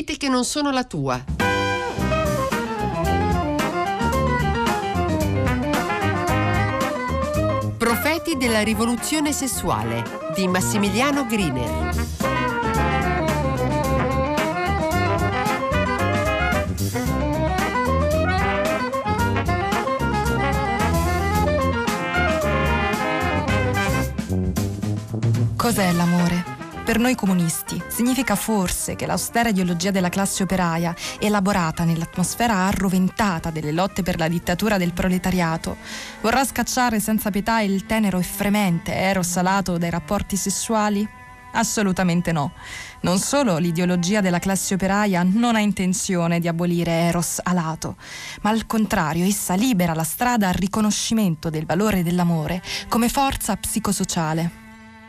profeti che non sono la tua. Profeti della rivoluzione sessuale di Massimiliano Griner. Cos'è l'amore? Per noi comunisti significa forse che l'austera ideologia della classe operaia, elaborata nell'atmosfera arroventata delle lotte per la dittatura del proletariato, vorrà scacciare senza pietà il tenero e fremente eros alato dai rapporti sessuali? Assolutamente no. Non solo l'ideologia della classe operaia non ha intenzione di abolire eros alato, ma al contrario essa libera la strada al riconoscimento del valore dell'amore come forza psicosociale.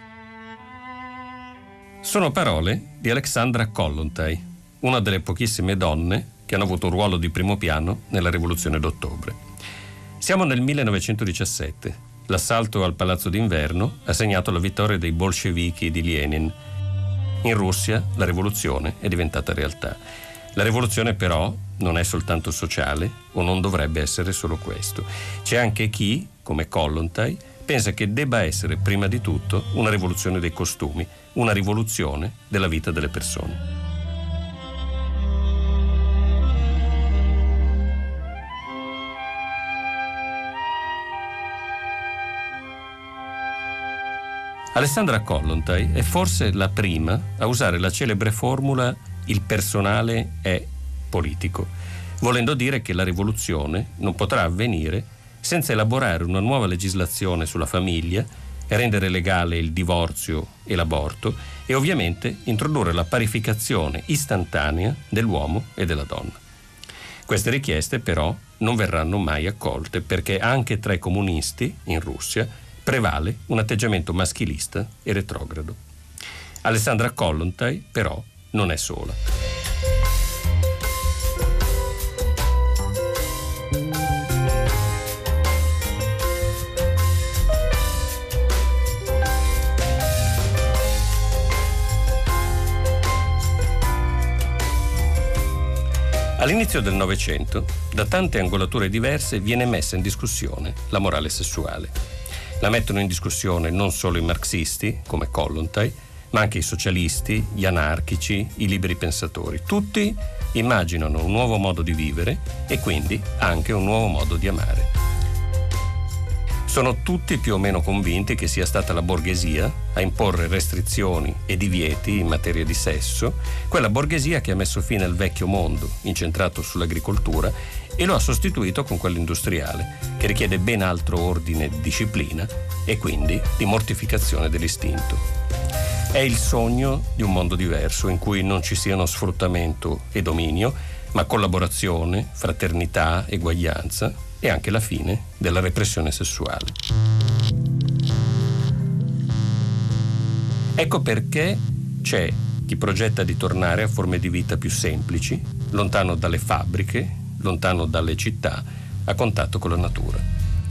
Sono parole di Alexandra Kollontai, una delle pochissime donne che hanno avuto un ruolo di primo piano nella Rivoluzione d'Ottobre. Siamo nel 1917. L'assalto al Palazzo d'Inverno ha segnato la vittoria dei bolscevichi di Lenin. In Russia la rivoluzione è diventata realtà. La rivoluzione però non è soltanto sociale, o non dovrebbe essere solo questo. C'è anche chi, come Kollontai, pensa che debba essere prima di tutto una rivoluzione dei costumi, una rivoluzione della vita delle persone. Alexandra Kollontai è forse la prima a usare la celebre formula «il personale è politico», volendo dire che la rivoluzione non potrà avvenire senza elaborare una nuova legislazione sulla famiglia, rendere legale il divorzio e l'aborto e ovviamente introdurre la parificazione istantanea dell'uomo e della donna. Queste richieste però non verranno mai accolte perché anche tra i comunisti in Russia prevale un atteggiamento maschilista e retrogrado. Alexandra Kollontai però non è sola. All'inizio del Novecento, da tante angolature diverse, viene messa in discussione la morale sessuale. La mettono in discussione non solo i marxisti, come Kollontai, ma anche i socialisti, gli anarchici, i liberi pensatori. Tutti immaginano un nuovo modo di vivere e quindi anche un nuovo modo di amare. Sono tutti più o meno convinti che sia stata la borghesia a imporre restrizioni e divieti in materia di sesso, quella borghesia che ha messo fine al vecchio mondo incentrato sull'agricoltura e lo ha sostituito con quello industriale, che richiede ben altro ordine di disciplina e quindi di mortificazione dell'istinto. È il sogno di un mondo diverso in cui non ci siano sfruttamento e dominio, ma collaborazione, fraternità, eguaglianza e anche la fine della repressione sessuale. Ecco perché c'è chi progetta di tornare a forme di vita più semplici, lontano dalle fabbriche, lontano dalle città, a contatto con la natura.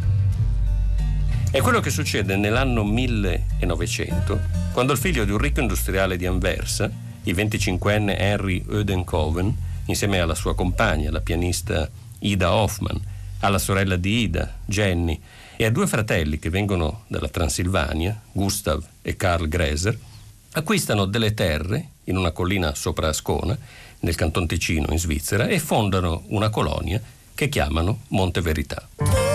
È quello che succede nell'anno 1900, quando il figlio di un ricco industriale di Anversa, il 25enne Henry Eudenkoven, insieme alla sua compagna, la pianista Ida Hoffmann, alla sorella di Ida, Jenny, e a due fratelli che vengono dalla Transilvania, Gustav e Karl Gräser, acquistano delle terre in una collina sopra Ascona, nel Canton Ticino in Svizzera, e fondano una colonia che chiamano Monte Verità.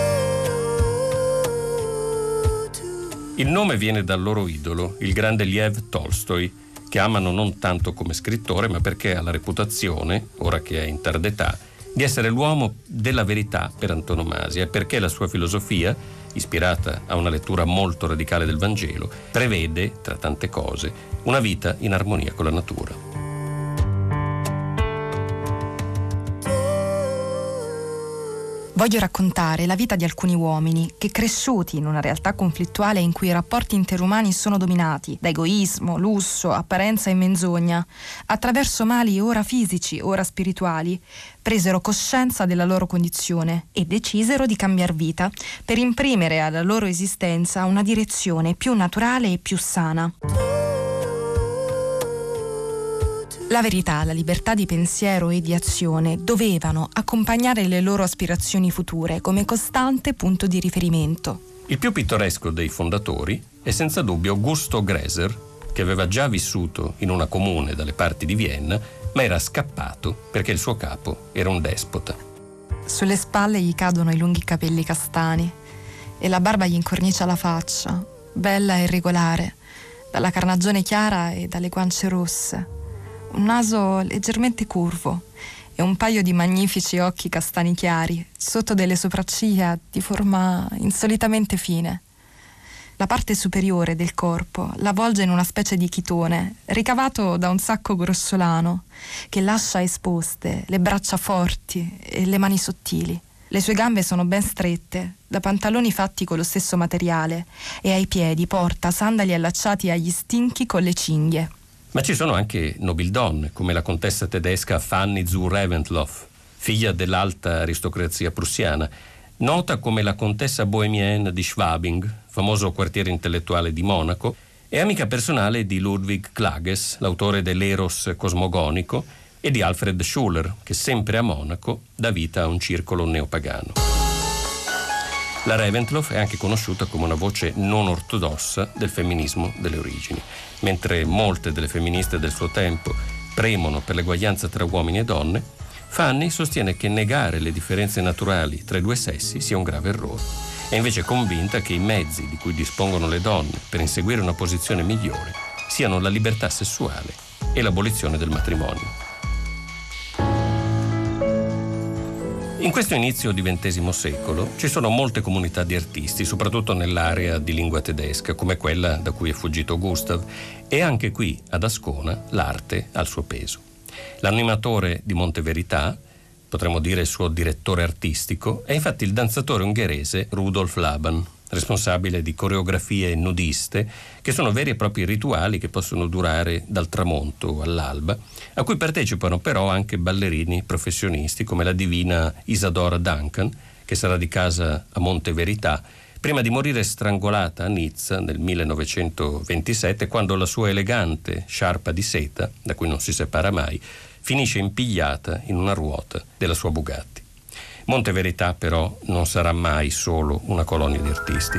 Il nome viene dal loro idolo, il grande Lev Tolstoi, che amano non tanto come scrittore, ma perché ha la reputazione, ora che è in tarda età, di essere l'uomo della verità per antonomasia, perché la sua filosofia, ispirata a una lettura molto radicale del Vangelo, prevede, tra tante cose, una vita in armonia con la natura. Voglio raccontare la vita di alcuni uomini che, cresciuti in una realtà conflittuale in cui i rapporti interumani sono dominati da egoismo, lusso, apparenza e menzogna, attraverso mali ora fisici, ora spirituali, presero coscienza della loro condizione e decisero di cambiar vita per imprimere alla loro esistenza una direzione più naturale e più sana. La verità, la libertà di pensiero e di azione dovevano accompagnare le loro aspirazioni future come costante punto di riferimento. Il più pittoresco dei fondatori è senza dubbio Gusto Gräser, che aveva già vissuto in una comune dalle parti di Vienna, ma era scappato perché il suo capo era un despota. Sulle spalle gli cadono i lunghi capelli castani e la barba gli incornicia la faccia, bella e regolare, dalla carnagione chiara e dalle guance rosse. Un naso leggermente curvo e un paio di magnifici occhi castani chiari sotto delle sopracciglia di forma insolitamente fine. La parte superiore del corpo l'avvolge in una specie di chitone ricavato da un sacco grossolano che lascia esposte le braccia forti e le mani sottili. Le sue gambe sono ben strette, da pantaloni fatti con lo stesso materiale, e ai piedi porta sandali allacciati agli stinchi con le cinghie. Ma ci sono anche nobildonne, come la contessa tedesca Fanny zu Reventlow, figlia dell'alta aristocrazia prussiana, nota come la contessa bohemienne di Schwabing, famoso quartiere intellettuale di Monaco, e amica personale di Ludwig Klages, l'autore dell'Eros cosmogonico, e di Alfred Schuller, che sempre a Monaco dà vita a un circolo neopagano. La Reventlow è anche conosciuta come una voce non ortodossa del femminismo delle origini. Mentre molte delle femministe del suo tempo premono per l'eguaglianza tra uomini e donne, Fanny sostiene che negare le differenze naturali tra i due sessi sia un grave errore. È invece convinta che i mezzi di cui dispongono le donne per inseguire una posizione migliore siano la libertà sessuale e l'abolizione del matrimonio. In questo inizio di XX secolo ci sono molte comunità di artisti, soprattutto nell'area di lingua tedesca, come quella da cui è fuggito Gustav, e anche qui, ad Ascona, l'arte ha il suo peso. L'animatore di Monte Verità, potremmo dire il suo direttore artistico, è infatti il danzatore ungherese Rudolf Laban, responsabile di coreografie nudiste che sono veri e propri rituali che possono durare dal tramonto all'alba, a cui partecipano però anche ballerini professionisti come la divina Isadora Duncan, che sarà di casa a Monte Verità, prima di morire strangolata a Nizza nel 1927, quando la sua elegante sciarpa di seta, da cui non si separa mai, finisce impigliata in una ruota della sua Bugatti. Monte Verità però non sarà mai solo una colonia di artisti.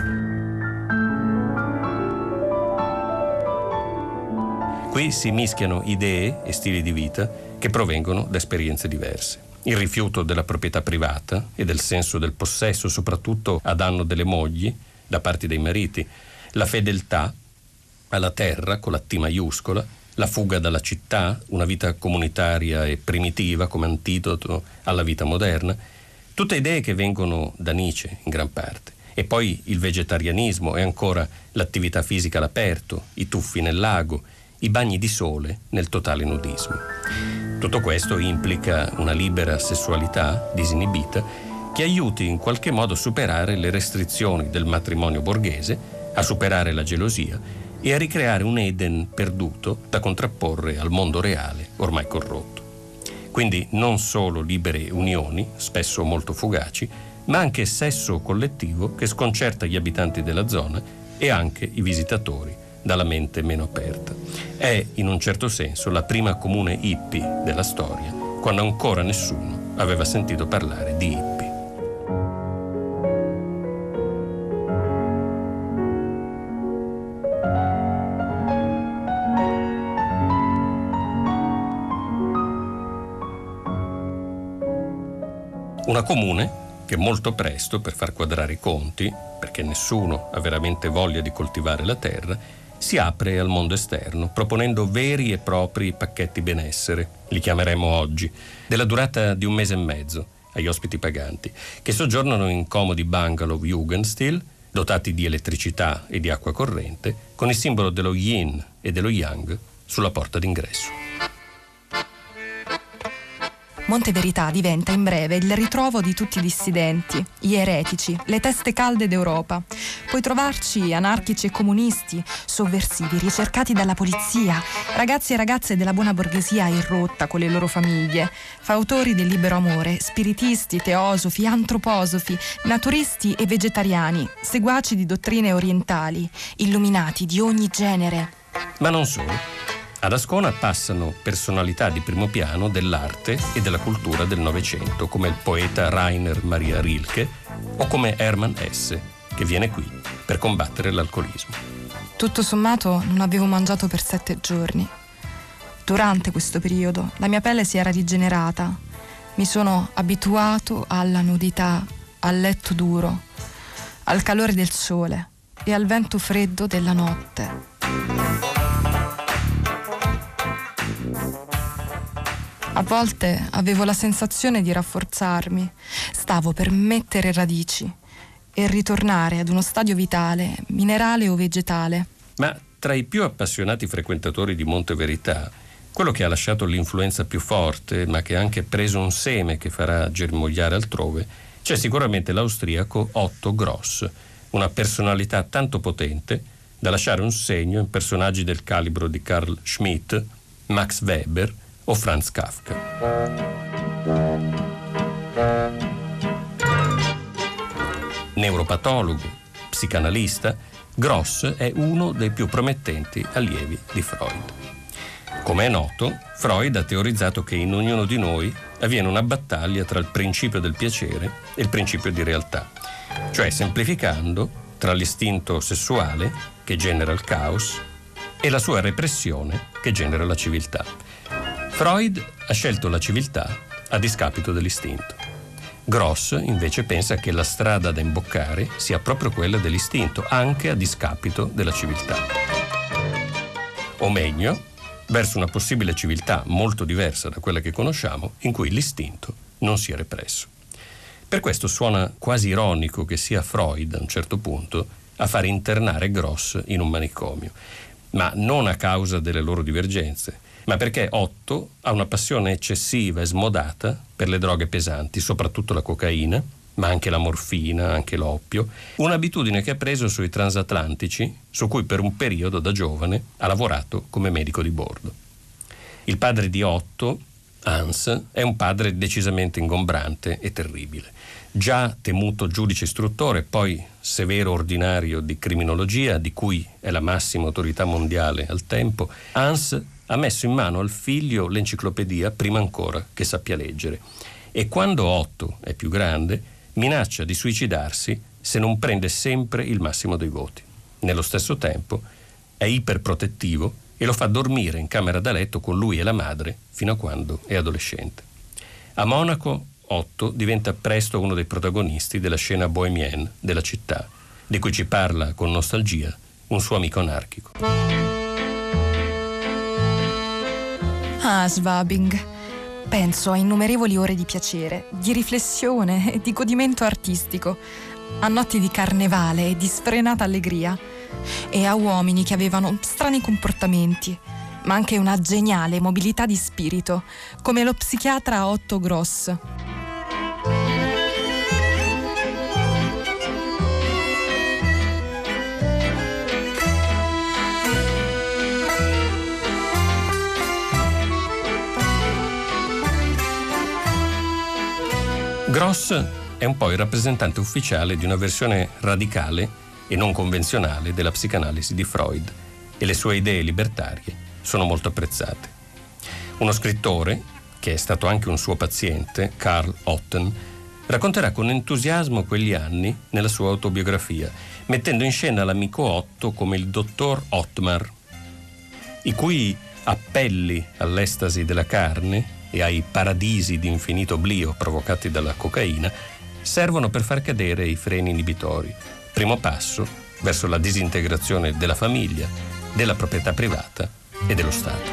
Qui si mischiano idee e stili di vita che provengono da esperienze diverse. Il rifiuto della proprietà privata e del senso del possesso, soprattutto a danno delle mogli, da parte dei mariti, la fedeltà alla terra con la T maiuscola, la fuga dalla città, una vita comunitaria e primitiva come antidoto alla vita moderna, tutte idee che vengono da Nietzsche in gran parte. E poi il vegetarianismo e ancora l'attività fisica all'aperto, i tuffi nel lago, i bagni di sole nel totale nudismo. Tutto questo implica una libera sessualità disinibita che aiuti in qualche modo a superare le restrizioni del matrimonio borghese, a superare la gelosia e a ricreare un Eden perduto da contrapporre al mondo reale ormai corrotto. Quindi non solo libere unioni, spesso molto fugaci, ma anche sesso collettivo che sconcerta gli abitanti della zona e anche i visitatori dalla mente meno aperta. È, in un certo senso, la prima comune hippie della storia, quando ancora nessuno aveva sentito parlare di hippie. Una comune che molto presto, per far quadrare i conti, perché nessuno ha veramente voglia di coltivare la terra, si apre al mondo esterno, proponendo veri e propri pacchetti benessere, li chiameremo oggi, della durata di 1 mese e mezzo, agli ospiti paganti, che soggiornano in comodi bungalow Jugendstil, dotati di elettricità e di acqua corrente, con il simbolo dello yin e dello yang sulla porta d'ingresso. Monte Verità diventa in breve il ritrovo di tutti i dissidenti, gli eretici, le teste calde d'Europa. Puoi trovarci anarchici e comunisti, sovversivi, ricercati dalla polizia, ragazzi e ragazze della buona borghesia in rotta con le loro famiglie, fautori del libero amore, spiritisti, teosofi, antroposofi, naturisti e vegetariani, seguaci di dottrine orientali, illuminati di ogni genere. Ma non solo. Ad Ascona passano personalità di primo piano dell'arte e della cultura del Novecento, come il poeta Rainer Maria Rilke o come Hermann Hesse, che viene qui per combattere l'alcolismo. Tutto sommato non avevo mangiato per 7 giorni. Durante questo periodo la mia pelle si era rigenerata. Mi sono abituato alla nudità, al letto duro, al calore del sole e al vento freddo della notte. A volte avevo la sensazione di rafforzarmi, stavo per mettere radici e ritornare ad uno stadio vitale, minerale o vegetale. Ma tra i più appassionati frequentatori di Monte Verità, quello che ha lasciato l'influenza più forte, ma che ha anche preso un seme che farà germogliare altrove, c'è sicuramente l'austriaco Otto Gross, una personalità tanto potente da lasciare un segno in personaggi del calibro di Carl Schmitt, Max Weber o Franz Kafka. Neuropatologo, psicanalista, Gross è uno dei più promettenti allievi di Freud. Come è noto, Freud ha teorizzato che in ognuno di noi avviene una battaglia tra il principio del piacere e il principio di realtà, cioè semplificando tra l'istinto sessuale, che genera il caos, e la sua repressione, che genera la civiltà. Freud ha scelto la civiltà a discapito dell'istinto. Gross invece pensa che la strada da imboccare sia proprio quella dell'istinto, anche a discapito della civiltà. O meglio, verso una possibile civiltà molto diversa da quella che conosciamo, in cui l'istinto non sia represso. Per questo suona quasi ironico che sia Freud, a un certo punto, a fare internare Gross in un manicomio, ma non a causa delle loro divergenze, ma perché Otto ha una passione eccessiva e smodata per le droghe pesanti, soprattutto la cocaina, ma anche la morfina, anche l'oppio, un'abitudine che ha preso sui transatlantici, su cui per un periodo da giovane ha lavorato come medico di bordo. Il padre di Otto, Hans, è un padre decisamente ingombrante e terribile. Già temuto giudice istruttore, poi severo ordinario di criminologia, di cui è la massima autorità mondiale al tempo, Hans ha messo in mano al figlio l'enciclopedia prima ancora che sappia leggere. E quando Otto è più grande, minaccia di suicidarsi se non prende sempre il massimo dei voti. Nello stesso tempo è iperprotettivo e lo fa dormire in camera da letto con lui e la madre fino a quando è adolescente. A Monaco, Otto diventa presto uno dei protagonisti della scena bohemienne della città, di cui ci parla con nostalgia un suo amico anarchico. Ah, Schwabing. Penso a innumerevoli ore di piacere, di riflessione e di godimento artistico, a notti di carnevale e di sfrenata allegria, e a uomini che avevano strani comportamenti, ma anche una geniale mobilità di spirito, come lo psichiatra Otto Gross. Gross è un po' il rappresentante ufficiale di una versione radicale e non convenzionale della psicanalisi di Freud, e le sue idee libertarie sono molto apprezzate. Uno scrittore, che è stato anche un suo paziente, Karl Otten, racconterà con entusiasmo quegli anni nella sua autobiografia, mettendo in scena l'amico Otto come il dottor Ottmar, i cui appelli all'estasi della carne e ai paradisi di infinito oblio provocati dalla cocaina servono per far cadere i freni inibitori, primo passo verso la disintegrazione della famiglia, della proprietà privata e dello Stato.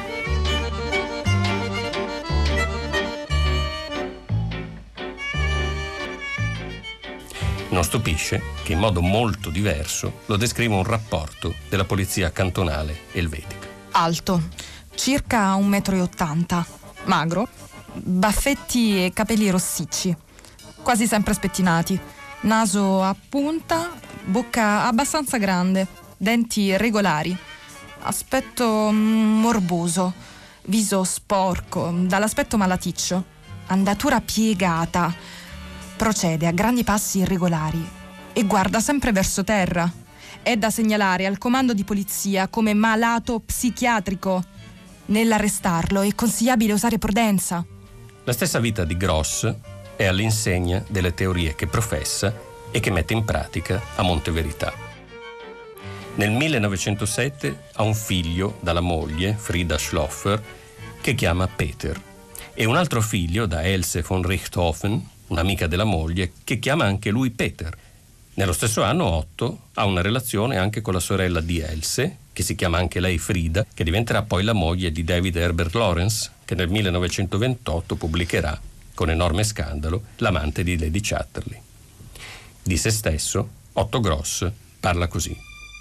Non stupisce che in modo molto diverso lo descriva un rapporto della polizia cantonale elvetica. Alto, circa 1,80 m, magro, baffetti e capelli rossicci, quasi sempre spettinati, naso a punta, bocca abbastanza grande, denti regolari, aspetto morboso, viso sporco, dall'aspetto malaticcio, andatura piegata, procede a grandi passi irregolari e guarda sempre verso terra. È da segnalare al comando di polizia come malato psichiatrico. Nell'arrestarlo è consigliabile usare prudenza. La stessa vita di Gross è all'insegna delle teorie che professa e che mette in pratica a Monte Verità. Nel 1907 ha un figlio dalla moglie, Frida Schloffer, che chiama Peter, e un altro figlio da Else von Richthofen, un'amica della moglie, che chiama anche lui Peter. Nello stesso anno Otto ha una relazione anche con la sorella di Else, che si chiama anche lei Frida, che diventerà poi la moglie di David Herbert Lawrence, che nel 1928 pubblicherà, con enorme scandalo, L'amante di Lady Chatterley. Di se stesso, Otto Gross parla così.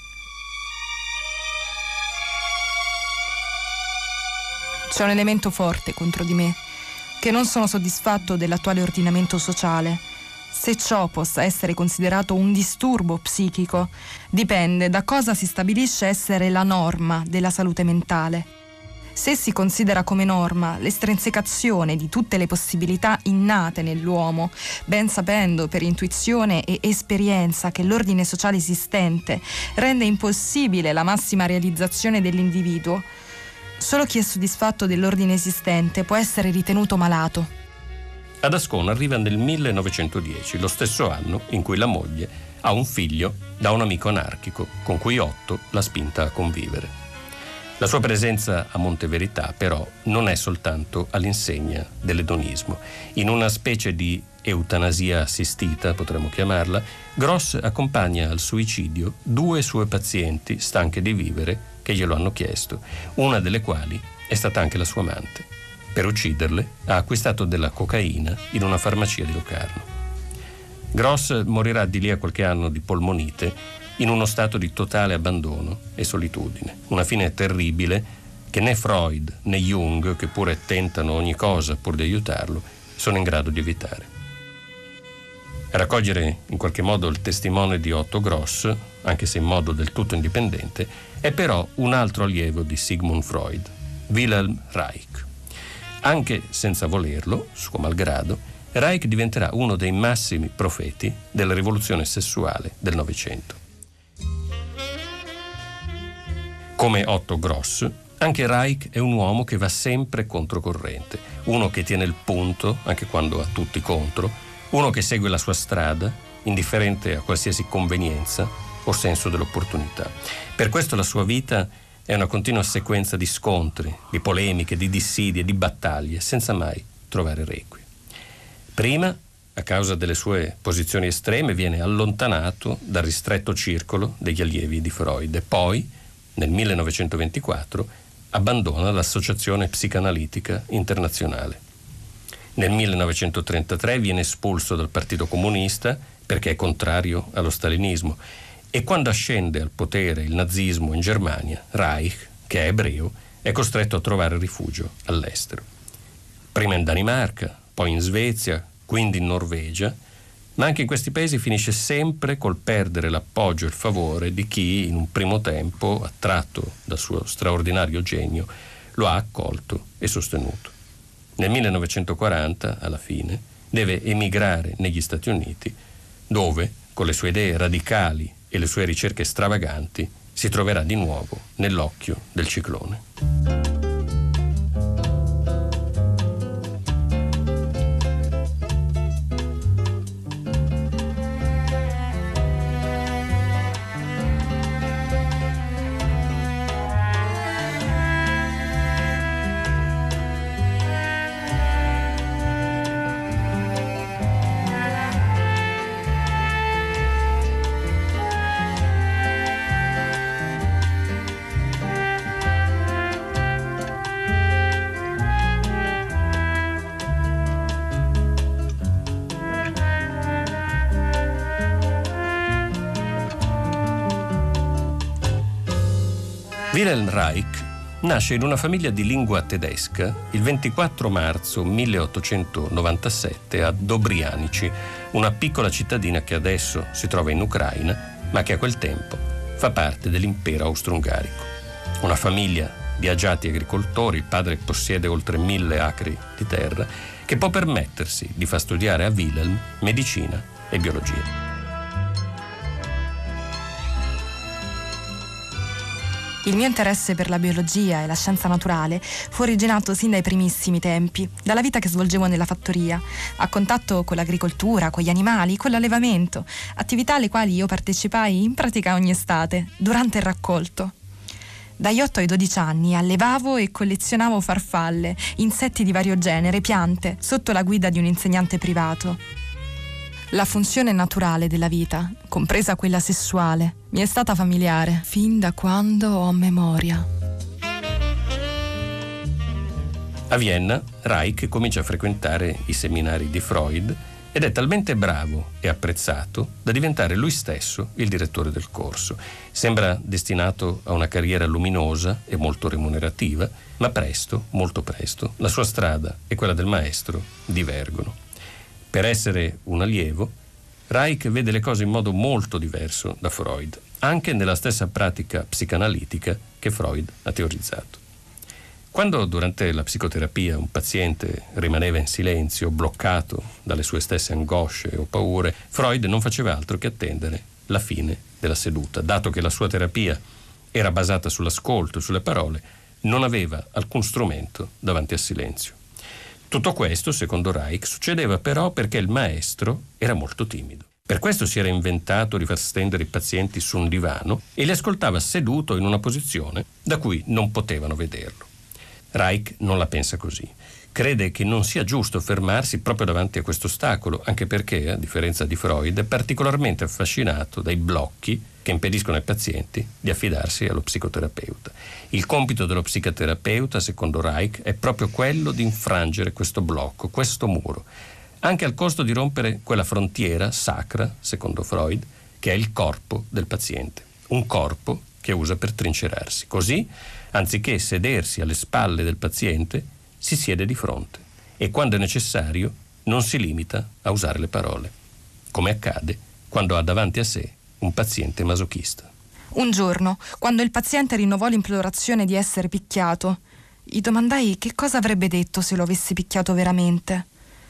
C'è un elemento forte contro di me, che non sono soddisfatto dell'attuale ordinamento sociale. Se ciò possa essere considerato un disturbo psichico, dipende da cosa si stabilisce essere la norma della salute mentale. Se si considera come norma l'estrinsecazione di tutte le possibilità innate nell'uomo, ben sapendo per intuizione e esperienza che l'ordine sociale esistente rende impossibile la massima realizzazione dell'individuo, solo chi è soddisfatto dell'ordine esistente può essere ritenuto malato. Ad Ascona arriva nel 1910, lo stesso anno in cui la moglie ha un figlio da un amico anarchico con cui Otto l'ha spinta a convivere. La sua presenza a Monte Verità, però, non è soltanto all'insegna dell'edonismo. In una specie di eutanasia assistita, potremmo chiamarla, Gross accompagna al suicidio 2 sue pazienti stanche di vivere che glielo hanno chiesto, una delle quali è stata anche la sua amante. Per ucciderle ha acquistato della cocaina in una farmacia di Locarno. Gross morirà di lì a qualche anno di polmonite in uno stato di totale abbandono e solitudine. Una fine terribile che né Freud né Jung, che pure tentano ogni cosa pur di aiutarlo, sono in grado di evitare. A raccogliere in qualche modo il testimone di Otto Gross, anche se in modo del tutto indipendente, è però un altro allievo di Sigmund Freud, Wilhelm Reich. Anche senza volerlo, suo malgrado, Reich diventerà uno dei massimi profeti della rivoluzione sessuale del Novecento. Come Otto Gross, anche Reich è un uomo che va sempre controcorrente, uno che tiene il punto anche quando ha tutti contro, uno che segue la sua strada, indifferente a qualsiasi convenienza o senso dell'opportunità. Per questo la sua vita è una continua sequenza di scontri, di polemiche, di dissidi e di battaglie, senza mai trovare requie. Prima, a causa delle sue posizioni estreme, viene allontanato dal ristretto circolo degli allievi di Freud e poi, nel 1924, abbandona l'Associazione Psicanalitica Internazionale. Nel 1933 viene espulso dal Partito Comunista perché è contrario allo stalinismo e quando ascende al potere il nazismo in Germania, Reich, che è ebreo, è costretto a trovare rifugio all'estero. Prima in Danimarca, poi in Svezia, quindi in Norvegia, ma anche in questi paesi finisce sempre col perdere l'appoggio e il favore di chi, in un primo tempo, attratto dal suo straordinario genio, lo ha accolto e sostenuto. Nel 1940, alla fine, deve emigrare negli Stati Uniti, dove, con le sue idee radicali e le sue ricerche stravaganti, si troverà di nuovo nell'occhio del ciclone. Wilhelm Reich nasce in una famiglia di lingua tedesca il 24 marzo 1897 a Dobrianici, una piccola cittadina che adesso si trova in Ucraina, ma che a quel tempo fa parte dell'impero austro-ungarico. Una famiglia di agiati agricoltori, il padre possiede oltre 1000 acri di terra, che può permettersi di far studiare a Wilhelm medicina e biologia. Il mio interesse per la biologia e la scienza naturale fu originato sin dai primissimi tempi, dalla vita che svolgevo nella fattoria, a contatto con l'agricoltura, con gli animali, con l'allevamento, attività alle quali io partecipai in pratica ogni estate, durante il raccolto. Dagli 8 ai 12 anni allevavo e collezionavo farfalle, insetti di vario genere, piante, sotto la guida di un insegnante privato. La funzione naturale della vita, compresa quella sessuale, mi è stata familiare fin da quando ho memoria. A Vienna, Reich comincia a frequentare i seminari di Freud ed è talmente bravo e apprezzato da diventare lui stesso il direttore del corso. Sembra destinato a una carriera luminosa e molto remunerativa, ma presto, molto presto, la sua strada e quella del maestro divergono. Per essere un allievo, Reich vede le cose in modo molto diverso da Freud, anche nella stessa pratica psicanalitica che Freud ha teorizzato. Quando durante la psicoterapia un paziente rimaneva in silenzio, bloccato dalle sue stesse angosce o paure, Freud non faceva altro che attendere la fine della seduta. Dato che la sua terapia era basata sull'ascolto e sulle parole, non aveva alcun strumento davanti al silenzio. Tutto questo, secondo Reich, succedeva però perché il maestro era molto timido. Per questo si era inventato di far stendere i pazienti su un divano e li ascoltava seduto in una posizione da cui non potevano vederlo. Reich non la pensa così. Crede che non sia giusto fermarsi proprio davanti a questo ostacolo, anche perché, a differenza di Freud, è particolarmente affascinato dai blocchi che impediscono ai pazienti di affidarsi allo psicoterapeuta. Il compito dello psicoterapeuta, secondo Reich, è proprio quello di infrangere questo blocco, questo muro, anche al costo di rompere quella frontiera sacra, secondo Freud, che è il corpo del paziente. Un corpo che usa per trincerarsi. Così, anziché sedersi alle spalle del paziente, si siede di fronte e quando è necessario non si limita a usare le parole, come accade quando ha davanti a sé un paziente masochista. Un giorno, quando il paziente rinnovò l'implorazione di essere picchiato, gli domandai che cosa avrebbe detto se lo avessi picchiato veramente.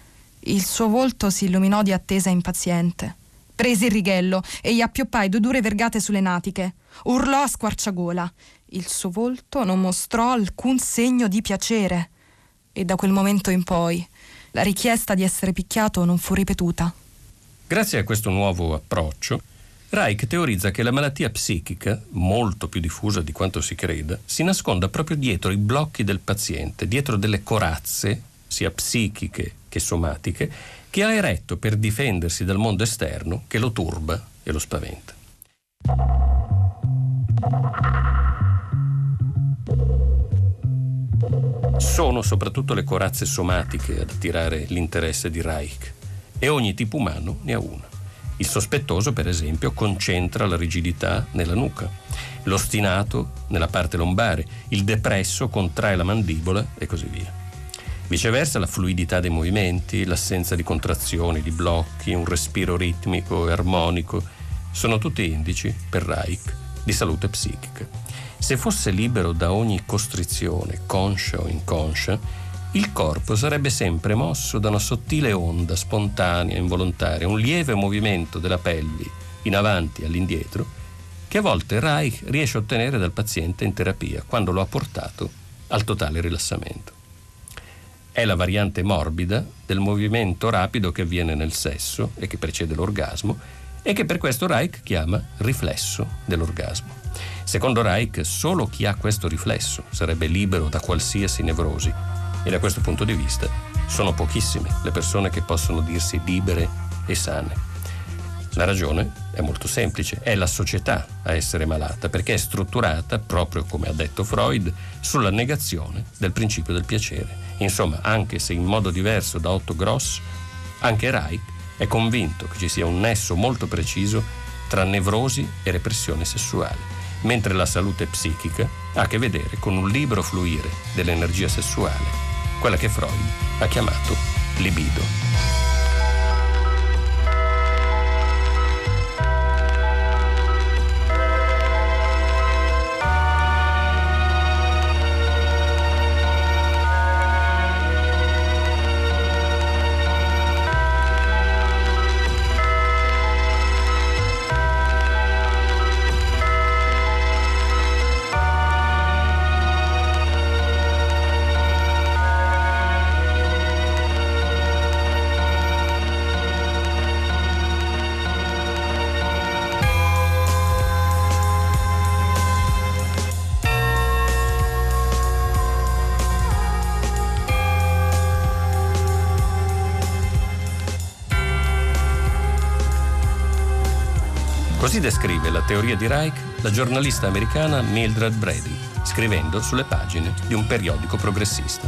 Il suo volto si illuminò di attesa impaziente. Presi il righello e gli appioppai 2 dure vergate sulle natiche. Urlò a squarciagola. Il suo volto non mostrò alcun segno di piacere. E da quel momento in poi la richiesta di essere picchiato non fu ripetuta. Grazie a questo nuovo approccio, Reich teorizza che la malattia psichica, molto più diffusa di quanto si creda, si nasconda proprio dietro i blocchi del paziente, dietro delle corazze, sia psichiche che somatiche, che ha eretto per difendersi dal mondo esterno che lo turba e lo spaventa. Sono soprattutto le corazze somatiche ad attirare l'interesse di Reich, e ogni tipo umano ne ha una. Il sospettoso, per esempio, concentra la rigidità nella nuca, l'ostinato nella parte lombare, il depresso contrae la mandibola e così via. Viceversa, la fluidità dei movimenti, l'assenza di contrazioni, di blocchi, un respiro ritmico e armonico sono tutti indici, per Reich, di salute psichica. Se fosse libero da ogni costrizione, conscia o inconscia, il corpo sarebbe sempre mosso da una sottile onda spontanea, involontaria, un lieve movimento della pelvi in avanti e all'indietro, che a volte Reich riesce a ottenere dal paziente in terapia, quando lo ha portato al totale rilassamento. È la variante morbida del movimento rapido che avviene nel sesso e che precede l'orgasmo e che per questo Reich chiama riflesso dell'orgasmo. Secondo Reich, solo chi ha questo riflesso sarebbe libero da qualsiasi nevrosi e da questo punto di vista sono pochissime le persone che possono dirsi libere e sane. La ragione è molto semplice, è la società a essere malata, perché è strutturata, proprio come ha detto Freud, sulla negazione del principio del piacere. Insomma, anche se in modo diverso da Otto Gross, anche Reich è convinto che ci sia un nesso molto preciso tra nevrosi e repressione sessuale, mentre la salute psichica ha a che vedere con un libero fluire dell'energia sessuale, quella che Freud ha chiamato libido. Così descrive la teoria di Reich la giornalista americana Mildred Brady, scrivendo sulle pagine di un periodico progressista.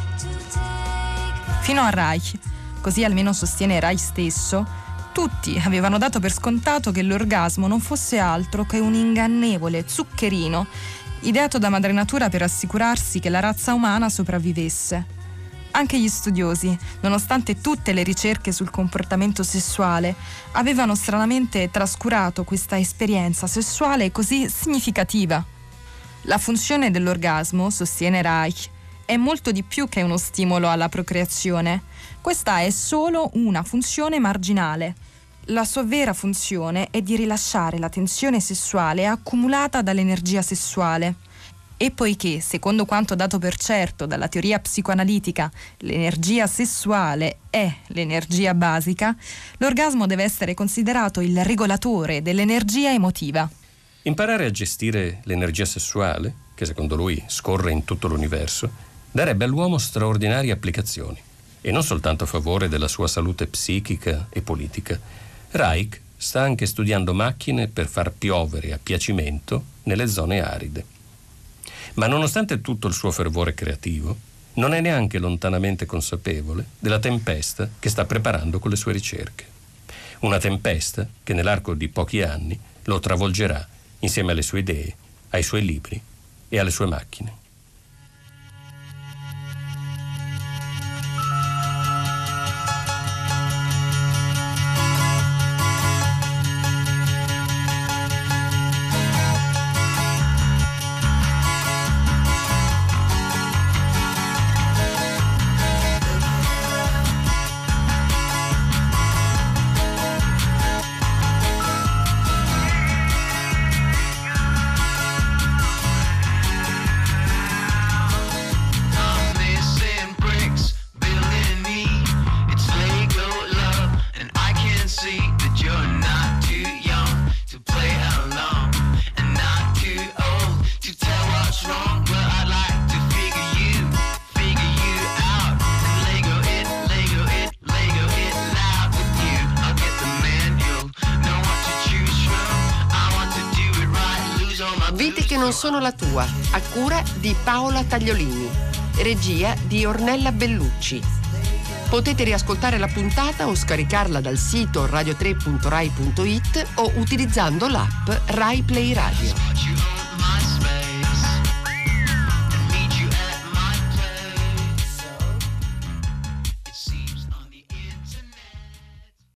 Fino a Reich, così almeno sostiene Reich stesso, tutti avevano dato per scontato che l'orgasmo non fosse altro che un ingannevole zuccherino ideato da madre natura per assicurarsi che la razza umana sopravvivesse. Anche gli studiosi, nonostante tutte le ricerche sul comportamento sessuale, avevano stranamente trascurato questa esperienza sessuale così significativa. La funzione dell'orgasmo, sostiene Reich, è molto di più che uno stimolo alla procreazione. Questa è solo una funzione marginale. La sua vera funzione è di rilasciare la tensione sessuale accumulata dall'energia sessuale. E poiché, secondo quanto dato per certo dalla teoria psicoanalitica, l'energia sessuale è l'energia basica, l'orgasmo deve essere considerato il regolatore dell'energia emotiva. Imparare a gestire l'energia sessuale, che secondo lui scorre in tutto l'universo, darebbe all'uomo straordinarie applicazioni, e non soltanto a favore della sua salute psichica e politica. Reich sta anche studiando macchine per far piovere a piacimento nelle zone aride. Ma nonostante tutto il suo fervore creativo, non è neanche lontanamente consapevole della tempesta che sta preparando con le sue ricerche. Una tempesta che nell'arco di pochi anni lo travolgerà insieme alle sue idee, ai suoi libri e alle sue macchine. Vite che non sono la tua, a cura di Paola Tagliolini, regia di Ornella Bellucci. Potete riascoltare la puntata o scaricarla dal sito radio3.rai.it o utilizzando l'app Rai Play Radio.